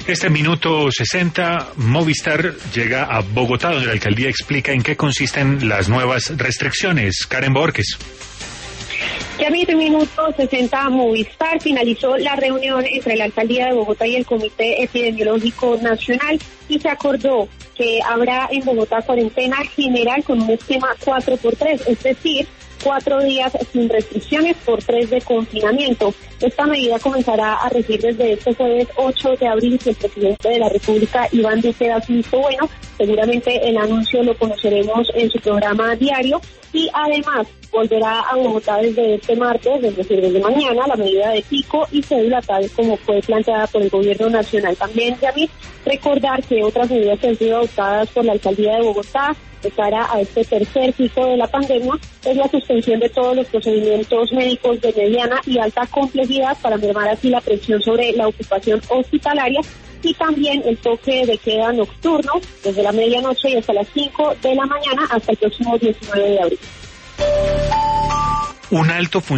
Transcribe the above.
Este minuto 60, Movistar llega a Bogotá, donde la alcaldía explica en qué consisten las nuevas restricciones. Karen Borges. Ya en minuto 60, Movistar finalizó la reunión entre la alcaldía de Bogotá y el Comité Epidemiológico Nacional y se acordó que habrá en Bogotá cuarentena general con un esquema 4x3, es decir, 4 días sin restricciones por 3 de confinamiento. Esta medida comenzará a regir desde este jueves 8 de abril, si el presidente de la República, Iván Duque, da su visto bueno. Seguramente el anuncio lo conoceremos en su programa diario y además volverá a Bogotá desde este martes, es decir, desde mañana, la medida de pico y cédula tal como fue planteada por el gobierno nacional. También, Yamil, recordar que otras medidas que han sido adoptadas por la alcaldía de Bogotá de cara a este tercer pico de la pandemia es la suspensión de todos los procedimientos médicos de mediana y alta complejidad para mermar así la presión sobre la ocupación hospitalaria y también el toque de queda nocturno desde la medianoche y hasta las 5 de la mañana hasta el próximo 19 de abril. Un alto